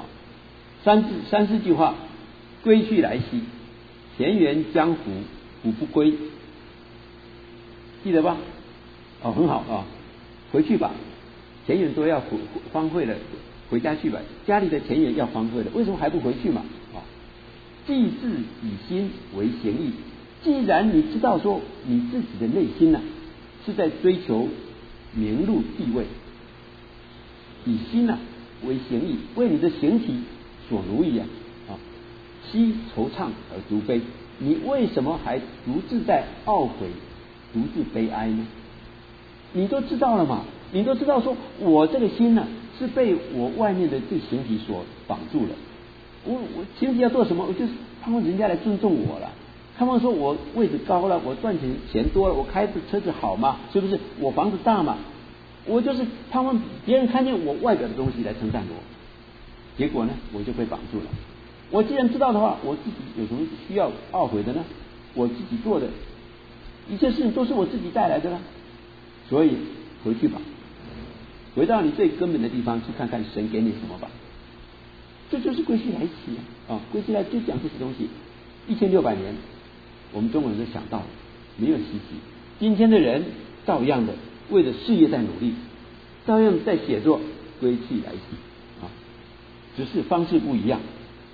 3、4句话。归去来兮，田园将芜吾不归。记得吧？很好回去吧，田园都要荒废了，回家去吧。家里的田园要荒废了，为什么还不回去嘛？既自以心为贤义。既然你知道说你自己的内心是在追求名禄地位，以心为贤义，为你的形体所奴役惜惆怅而独悲。你为什么还独自在懊悔，独自悲哀呢？你都知道了嘛，你都知道说我这个心是被我外面的这形体所绑住了。我形体要做什么？我就是盼望人家来尊重我了，盼望说我位置高了，我赚钱多了，我开的车子好嘛，是不是？我房子大嘛，我就是盼望别人看见我外表的东西来称赞我。结果呢，我就被绑住了。我既然知道的话，我自己有什么需要懊悔的呢？我自己做的一切事情都是我自己带来的了。所以回去吧，回到你最根本的地方去看看神给你什么吧。这就是归去来兮归去来就讲这些东西。1600年我们中国人都想到了，没有稀奇。今天的人照样的为了事业在努力，照样在写作归去来兮只是方式不一样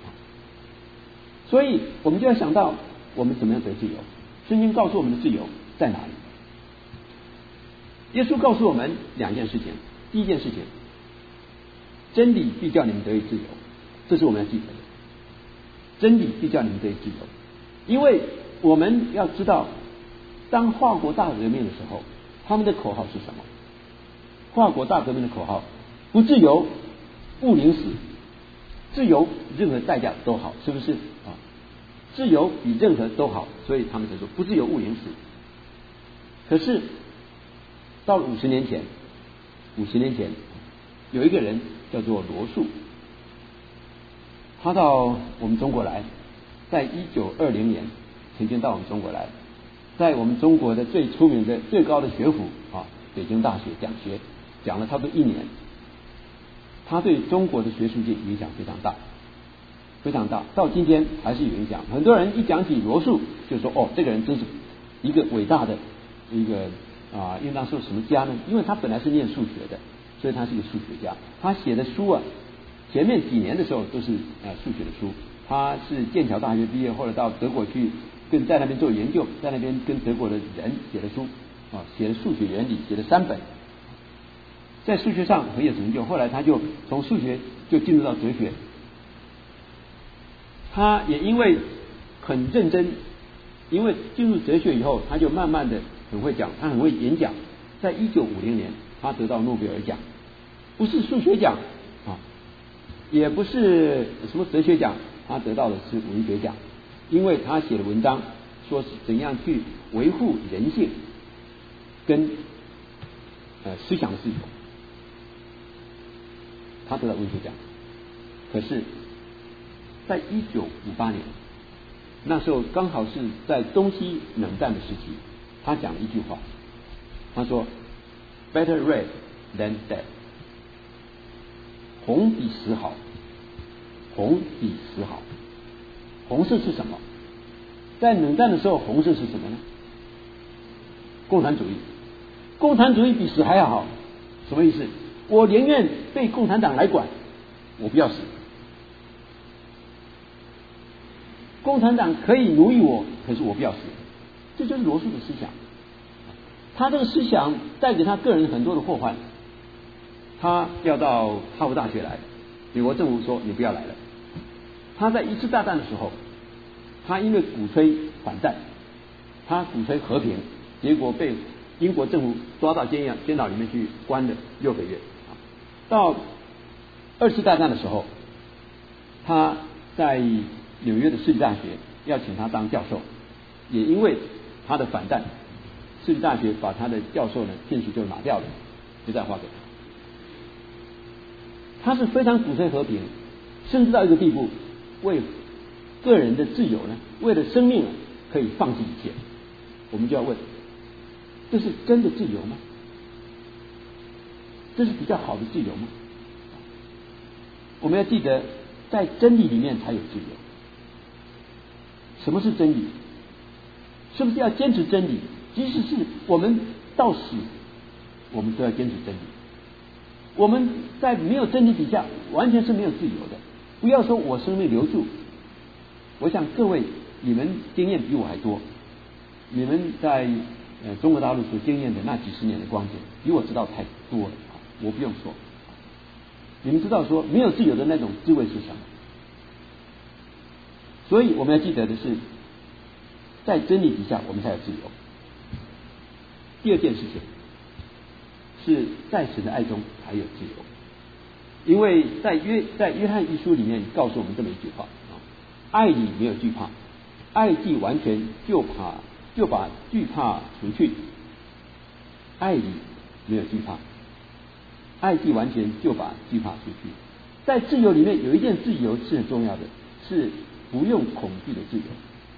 所以我们就要想到我们怎么样得自由。圣经告诉我们的自由在哪里？耶稣告诉我们2件事情。第一件事情，真理必叫你们得以自由，这是我们要记得的。真理必叫你们得以自由，因为我们要知道，当法国大革命的时候，他们的口号是什么？法国大革命的口号：不自由，勿宁死。自由任何代价都好，是不是自由比任何都好，所以他们才说不自由勿宁死。可是到了50年前有一个人叫做罗素，他到我们中国来，在1920年曾经到我们中国来，在我们中国的最出名的最高的学府北京大学讲学，讲了差不多1年。他对中国的学术界影响非常大，非常大，到今天还是有影响。很多人一讲起罗素，就说这个人真是一个伟大的一个应当说什么家呢？因为他本来是念数学的，所以他是一个数学家。他写的书前面几年的时候都是数学的书。他是剑桥大学毕业，后来到德国去在那边做研究，在那边跟德国的人写的书写了数学原理，写了3本。 在数学上很有成就，后来他就从数学就进入到哲学。他也因为很认真，因为进入哲学以后，他就慢慢的很会讲，他很会演讲。在1950年，他得到诺贝尔奖，不是数学奖啊，也不是什么哲学奖，他得到的是文学奖，因为他写的文章说是怎样去维护人性跟思想的自由，他得到文学奖。可是在1958年，那时候刚好是在东西冷战的时期，他讲了一句话，他说 Better red than dead， 红比死好，红比死好。红色是什么？在冷战的时候，红色是什么呢？共产主义。共产主义比死还要好。什么意思？我宁愿被共产党来管，我不要死。共产党可以奴役我，可是我不要死。这就是罗素的思想。他这个思想带给他个人很多的祸患。他要到哈佛大学来，美国政府说你不要来了。他在一次大战的时候，他因为鼓吹反战，他鼓吹和平，结果被英国政府抓到监牢里面去关了6个月。到2次大战的时候，他在纽约的市立大学要请他当教授，也因为他的反战，市立大学把他的教授呢聘书就拿掉了，不再发给他。他是非常鼓吹和平，甚至到一个地步，为个人的自由呢，为了生命可以放弃一切。我们就要问，这是真的自由吗？这是比较好的自由吗？我们要记得，在真理里面才有自由。什么是真理？是不是要坚持真理？即使是我们到死，我们都要坚持真理。我们在没有真理底下，完全是没有自由的。不要说我生命留住，我想各位你们经验比我还多，你们在中国大陆所经验的那几十年的光景，比我知道太多了。我不用说，你们知道说没有自由的那种滋味是什么？所以我们要记得的是，在真理底下，我们才有自由。第二件事情是在神的爱中才有自由，因为在约翰一书里面告诉我们这么一句话啊：爱里没有惧怕，爱既完全就把惧怕除去。爱里没有惧怕，爱既完全就把惧怕除去。在自由里面有一件自由是很重要的，是不用恐惧的自由。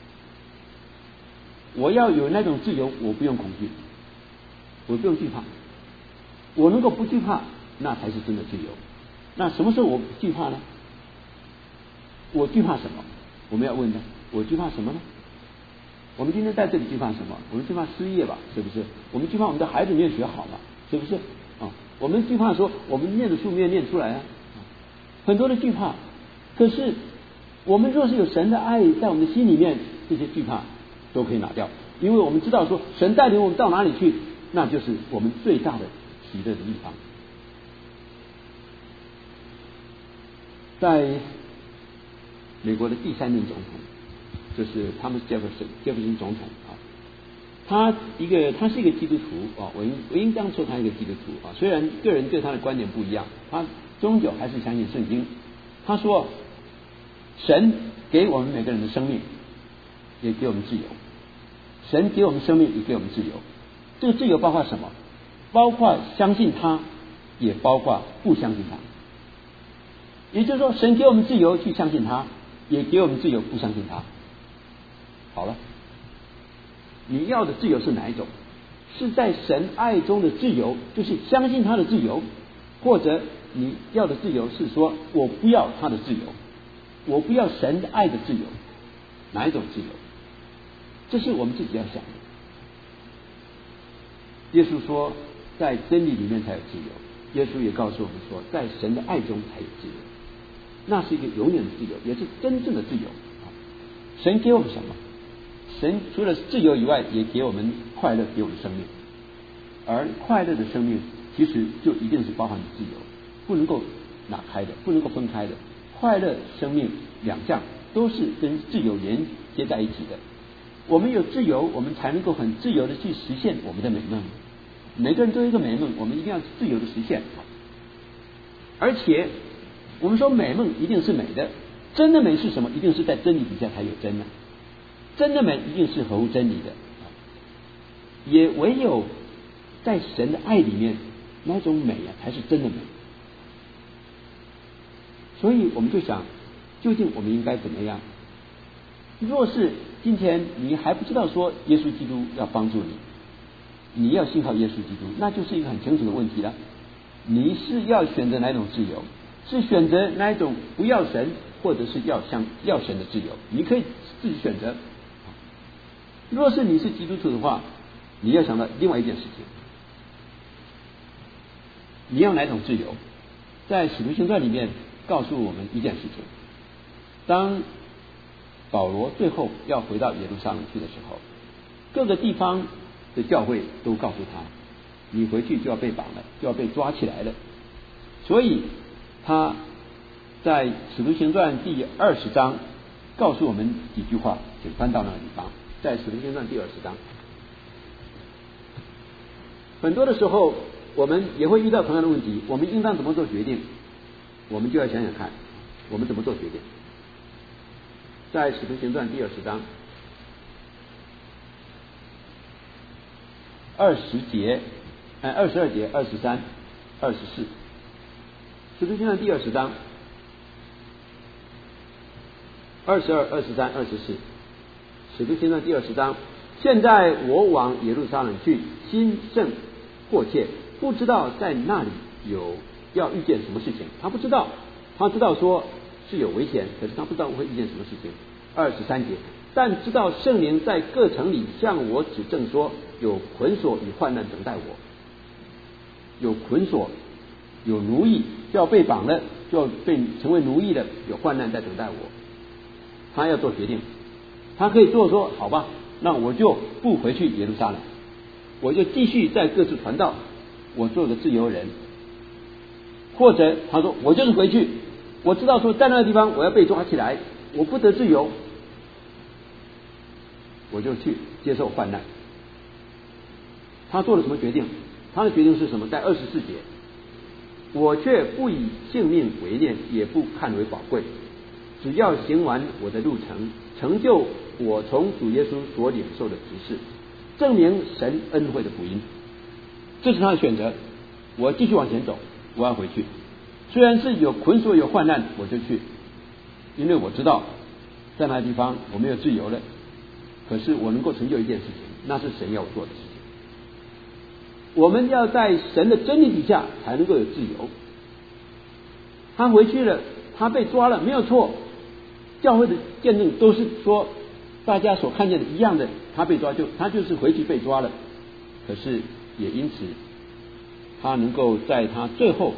我要有那种自由，我不用恐惧，我不用惧怕，我能够不惧怕，那才是真的自由。那什么时候我惧怕呢？我惧怕什么？我们要问的，我惧怕什么呢？我们今天在这里惧怕什么？我们惧怕失业吧，是不是？我们惧怕我们的孩子没有学好嘛，是不是？我们惧怕说我们念的书没有念出来啊，很多的惧怕。可是我们若是有神的爱在我们的心里面，这些惧怕都可以拿掉，因为我们知道说神带领我们到哪里去，那就是我们最大的喜乐的地方。在美国的第3任总统，就是汤姆斯杰弗森总统啊，他是一个基督徒啊，我应当说他是一个基督徒啊，虽然个人对他的观点不一样，他终究还是相信圣经。他说，神给我们每个人的生命，也给我们自由。神给我们生命，也给我们自由。这个自由包括什么？包括相信他，也包括不相信他。也就是说，神给我们自由去相信他，也给我们自由不相信他。好了，你要的自由是哪一种？是在神爱中的自由，就是相信他的自由，或者你要的自由是说我不要他的自由，我不要神的爱的自由，哪一种自由？这是我们自己要想的。耶稣说，在真理里面才有自由。耶稣也告诉我们说，在神的爱中才有自由。那是一个永远的自由，也是真正的自由。神给我们什么？神除了自由以外，也给我们快乐，给我们生命。而快乐的生命其实就一定是包含自由，不能够拿开的，不能够分开的。快乐、生命两项都是跟自由连接在一起的。我们有自由，我们才能够很自由的去实现我们的美梦。每个人都有一个美梦，我们一定要自由的实现。而且我们说美梦一定是美的，真的美是什么？一定是在真理底下才有真的。真的美一定是合乎真理的，也唯有在神的爱里面，那种美啊才是真的美。所以我们就想，究竟我们应该怎么样？若是今天你还不知道说耶稣基督要帮助你，你要信靠耶稣基督，那就是一个很清楚的问题了。你是要选择哪种自由？是选择哪一种不要神，或者是要神的自由？你可以自己选择。若是你是基督徒的话，你要想到另外一件事情，你要哪种自由？在使徒行传里面告诉我们一件事情，当保罗最后要回到耶路撒冷去的时候，各个地方的教会都告诉他，你回去就要被绑了，就要被抓起来了。所以他在使徒行传第20章告诉我们几句话，请翻到那个地方，在使徒行传第20章。很多的时候我们也会遇到同样的问题，我们应当怎么做决定？我们就要想想看，我们怎么做决定。在使徒行传第20章22节、23、24，使徒行传第20章22、23、24，使徒行传第20章。现在我往耶路撒冷去，心甚迫切，不知道在那里要遇见什么事情。他不知道，他知道说是有危险，可是他不知道会遇见什么事情。23节，但知道圣灵在各城里向我指证说，有捆锁与患难等待我，有捆锁，有奴役，就要被绑了，就要被成为奴役了，有患难在等待我。他要做决定，他可以做说好吧，那我就不回去耶路撒冷，我就继续在各处传道，我做个自由人。或者他说我就是回去，我知道说在那个地方我要被抓起来，我不得自由，我就去接受患难。他做了什么决定？他的决定是什么？在24节，我却不以性命为念，也不看为宝贵，只要行完我的路程，成就我从主耶稣所领受的职事，证明神恩惠的福音。这是他的选择。我继续往前走，我要回去，虽然是有捆锁有患难，我就去，因为我知道在那地方我没有自由了，可是我能够成就一件事情，那是神要我做的事情。我们要在神的真理底下才能够有自由。他回去了，他被抓了，没有错，教会的见证都是说大家所看见的一样的，他被抓他就是回去被抓了，可是也因此他能够在他最后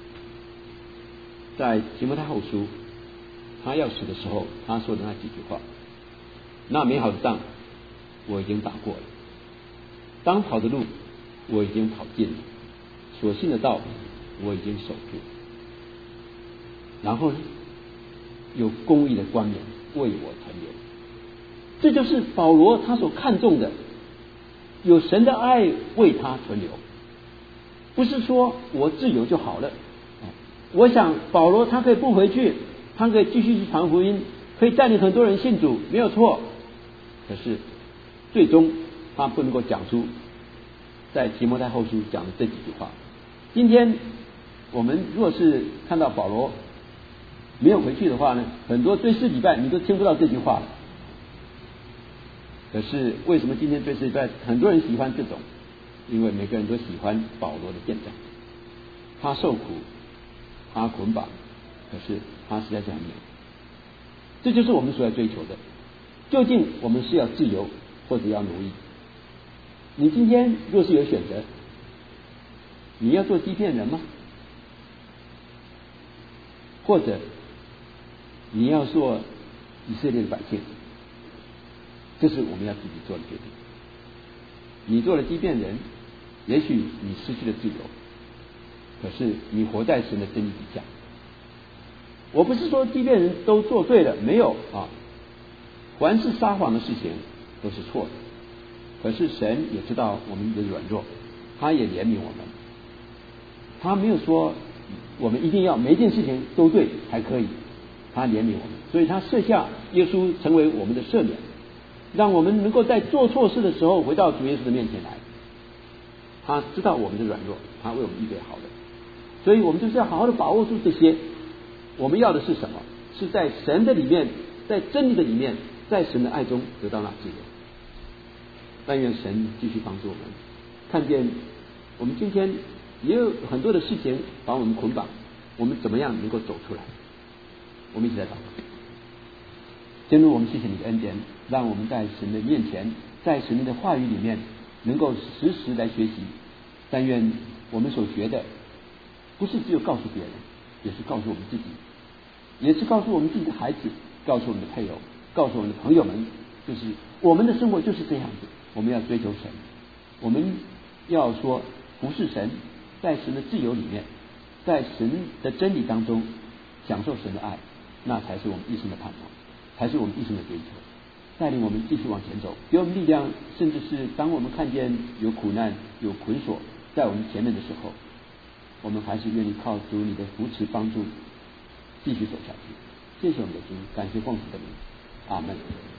在提摩太后书他要死的时候，他说的那几句话，那美好的仗我已经打过了，当跑的路我已经跑尽了，所信的道我已经守住，然后呢，有公义的冠冕为我存留。这就是保罗他所看重的，有神的爱为他存留，不是说我自由就好了。我想保罗他可以不回去，他可以继续去传福音，可以带领很多人信主，没有错，可是最终他不能够讲出在提摩太后书讲的这几句话。今天我们若是看到保罗没有回去的话呢，很多追思礼拜你都听不到这句话了。可是为什么今天追思礼拜很多人喜欢这种？因为每个人都喜欢保罗的见证，他受苦，他捆绑，可是他实在是很美。这就是我们所要追求的。究竟我们是要自由，或者要奴役？你今天若是有选择，你要做欺骗人吗？或者你要做以色列的百姓？这是我们要自己做的决定。你做了欺骗人，也许你失去了自由， 可是你活在神的真理底下。我不是说即便人都做对了，没有啊，凡是撒谎的事情都是错的。可是神也知道我们的软弱，他也怜悯我们，他没有说我们一定要每一件事情都对才可以，他怜悯我们，所以他设下耶稣成为我们的赦免，让我们能够在做错事的时候回到主耶稣的面前来。他知道我们的软弱，他为我们预备好的，所以我们就是要好好的把握住这些。我们要的是什么？是在神的里面，在真理的里面，在神的爱中得到那自由。但愿神继续帮助我们，看见我们今天也有很多的事情把我们捆绑，我们怎么样能够走出来？我们一起来祷告。天父，我们谢谢你的恩典，让我们在神的面前，在神的话语里面能够时时来学习。但愿我们所学的不是只有告诉别人，也是告诉我们自己，也是告诉我们自己的孩子，告诉我们的配偶，告诉我们的朋友们，就是我们的生活就是这样子。我们要追求神，我们要说服侍神，在神的自由里面，在神的真理当中享受神的爱，那才是我们一生的盼望，才是我们一生的追求。带领我们继续往前走，给我们力量，甚至是当我们看见有苦难有捆锁在我们前面的时候，我们还是愿意靠主你的扶持帮助继续走下去。谢谢我们的主，感谢奉主的名，阿门。